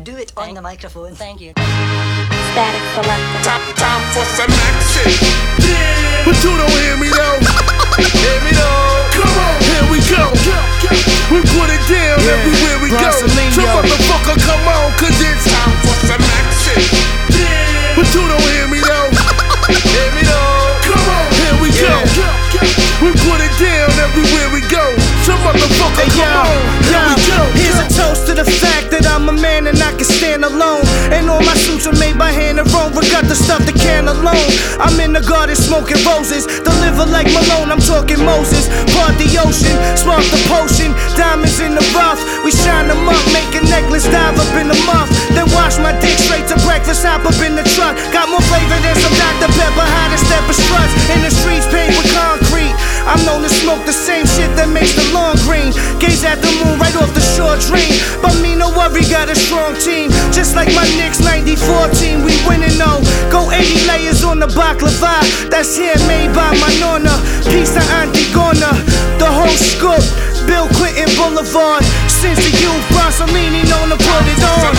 Do it on the microphone. Thank you. Static Selector. Time for some action. Yeah. But you don't hear me though. Hear me though. Come on, here we go. We put it down everywhere we go. So motherfucker, come on, cause it's time for some action. Yeah. But you don't hear me though. Hear me though. Come on, here we go. We put it down everywhere we go. So motherfucker, come on, here we go. Here's a toast to the fact that I'm a man and I can stand alone. And all my suits are made by hand and Rome. Got the stuff that can alone. I'm in the garden smoking roses. Deliver like Malone, I'm talking Moses. Part the ocean, spark the potion. Diamonds in the rough, we shine them up. Make a necklace, dive up in the muff. Then wash my dick straight to breakfast, hop up in the truck. Got more flavor than some Dr. Pepper, how to step of struts. In the streets paved with concrete. I'm known to smoke the same shit that makes the lawn green. Gaze at the moon right off the shore dream. But me, no worry, got a strong team. Just like my Knicks 94 team, we winning though. Go 80 layers on the baklava. That's handmade by my nonna. Peace to Auntie Gona. The whole scoop, Bill Clinton Boulevard. Since the youth, Bronsolini known to put it on.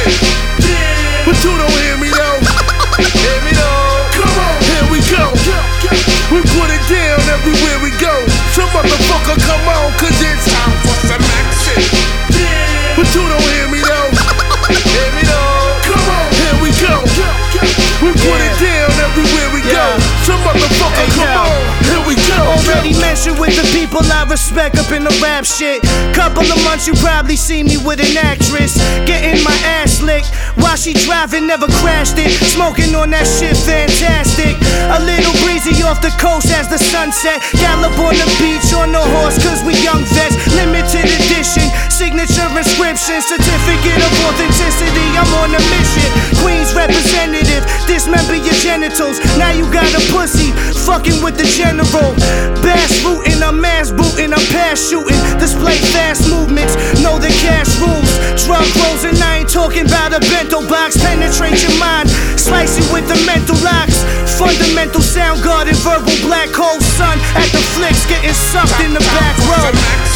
Yeah. But you don't hear me though. Hear me though. Come on, here we go. We put it down everywhere we go. So motherfucker, come on, cause it's time for some action. Yeah. But you don't hear me though. Hear me though. Come on, here we go. We put it down everywhere we go. So motherfucker, come on, here we go. Already mentioned with the people I respect up in the rap shit. Couple of months you probably see me with an actress. Getting my ass licked while she driving, never crashed it. Smoking on that shit, fantastic. A little breezy off the coast as the sunset. Gallop on the beach on the horse cause we young vets. Limited edition, signature inscription, certificate of authenticity. I'm on a mission. Queens representative, dismember your genitals. Now you got a pussy, fucking with the general. Bass rootin', I'm mass bootin', I'm pass shooting. Display fast movements, know the cash rules. Drug rolls and I ain't talking about a bento box. Penetrate your mind, slice you with the mental locks. Fundamental sound guard and verbal black hole sun. At the flicks, getting sucked in the back row.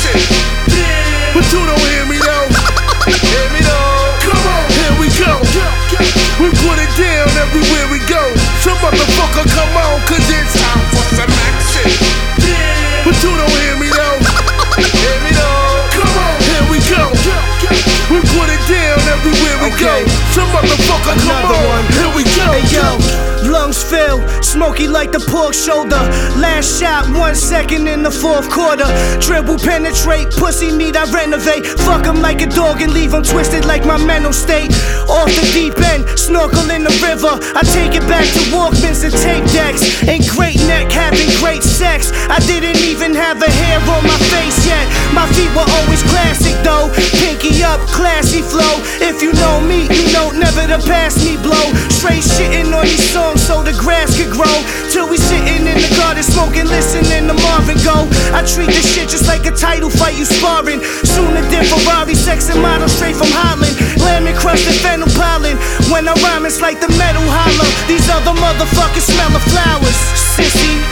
Yeah. But you don't hear me though. Hear me though. Come on, here we go. We put it down everywhere we go. So motherfucker, come on, cause it's time for some action. Yeah. But you don't hear me though. Hear me though. Come on, here we go. We put it down everywhere we go. So motherfucker, come on, here we go. Hey yo, lungs fill, smoky like the pork shoulder. Last shot, 1 second in the fourth quarter. Dribble, penetrate, pussy meat, I renovate. Fuck him like a dog and leave him twisted like my mental state. Off the deep end, snorkel in the river. I take it back to Walkmans and tape decks. Ain't great neck, having great sex. I didn't even have a hair on my face yet. My feet were always classic though. Pinky up, classy flow. If you know me, you know never to pass me blow. Straight shitting on these songs so the grass could grow. Till we sitting in the garden smoking, listening to Marvin go. I treat this shit just like a title fight, you sparring. Sooner than Ferrari, sex and model straight from Holland. Lemon crust and fennel pollen. When I rhyme, it's like the metal holler. These other motherfuckers smell of flowers. Sissy.